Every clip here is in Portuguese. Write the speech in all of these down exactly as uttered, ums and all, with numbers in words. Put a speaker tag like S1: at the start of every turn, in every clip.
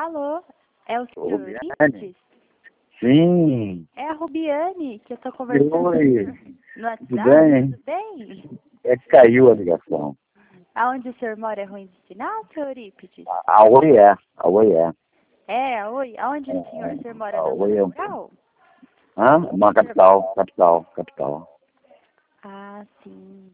S1: Alô, é o senhor
S2: Rubiane?
S1: Eurípides?
S2: Sim.
S1: É a Rubiane que eu tô conversando
S2: Oi.
S1: no WhatsApp,
S2: Tudo bem?
S1: tudo bem?
S2: É que caiu a ligação.
S1: Aonde o senhor mora é ruim de sinal, senhor Eurípides?
S2: A, a Oi é. A Oi é.
S1: É, oi, aonde
S2: É,
S1: o senhor, o senhor mora
S2: a
S1: na
S2: Oi
S1: zona
S2: é.
S1: rural?
S2: Hã? Uma capital. Capital. Capital.
S1: Ah, sim.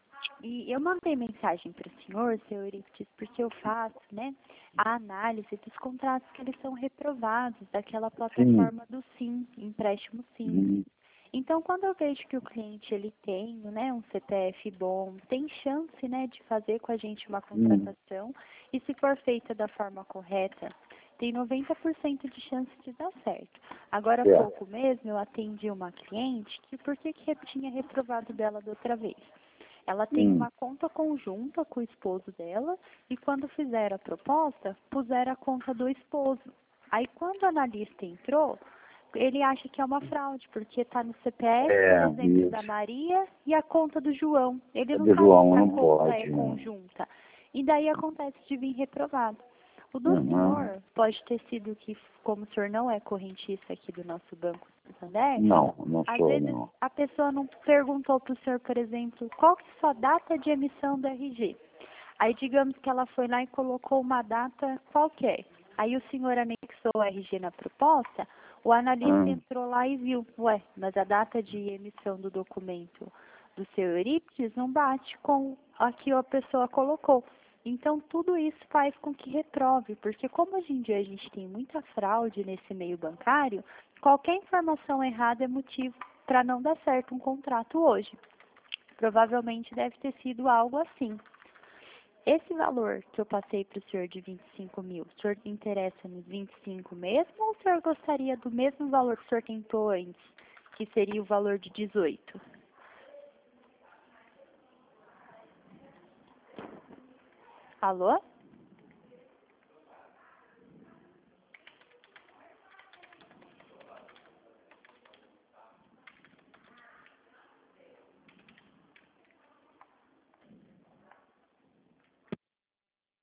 S1: E eu mandei mensagem para o senhor, senhor Eurípides, porque eu faço, né, a análise dos contratos que eles são reprovados daquela
S2: Sim.
S1: plataforma do Sim, empréstimo Simples.
S2: Hum,
S1: Então, quando eu vejo que o cliente ele tem, né, um C P F bom, tem chance, né, de fazer com a gente uma
S2: hum.
S1: contratação e se for feita da forma correta, tem noventa por cento de chance de dar certo. Agora há
S2: É.
S1: pouco mesmo eu atendi uma cliente que por que que tinha reprovado dela da outra vez? Ela tem
S2: Hum.
S1: uma conta conjunta com o esposo dela e quando fizeram a proposta, puseram a conta do esposo. Aí quando o analista entrou, ele acha que é uma fraude, porque está no C P F, por
S2: É,
S1: exemplo, da
S2: isso.
S1: Maria e a conta do João. Ele
S2: É
S1: não
S2: do
S1: sabe
S2: João,
S1: se a
S2: não
S1: conta é
S2: pode. Né?
S1: conjunta. E daí acontece de vir reprovado. O do
S2: Uhum.
S1: senhor pode ter sido que, como o senhor não é correntista aqui do nosso Banco Santander,
S2: Não, não
S1: às
S2: sou,
S1: vezes
S2: não.
S1: a pessoa não perguntou para o senhor, por exemplo, qual que é a sua data de emissão do R G. Aí digamos que ela foi lá e colocou uma data qualquer. Aí o senhor anexou o R G na proposta, o analista
S2: Hum.
S1: entrou lá e viu, ué, mas a data de emissão do documento do seu Eurípides não bate com a que a pessoa colocou. Então tudo isso faz com que reprove, porque como hoje em dia a gente tem muita fraude nesse meio bancário, qualquer informação errada é motivo para não dar certo um contrato hoje. Provavelmente deve ter sido algo assim. Esse valor que eu passei para o senhor de vinte e cinco mil, o senhor interessa nos vinte e cinco mesmo ou o senhor gostaria do mesmo valor que o senhor tentou antes, que seria o valor de dezoito? Alô?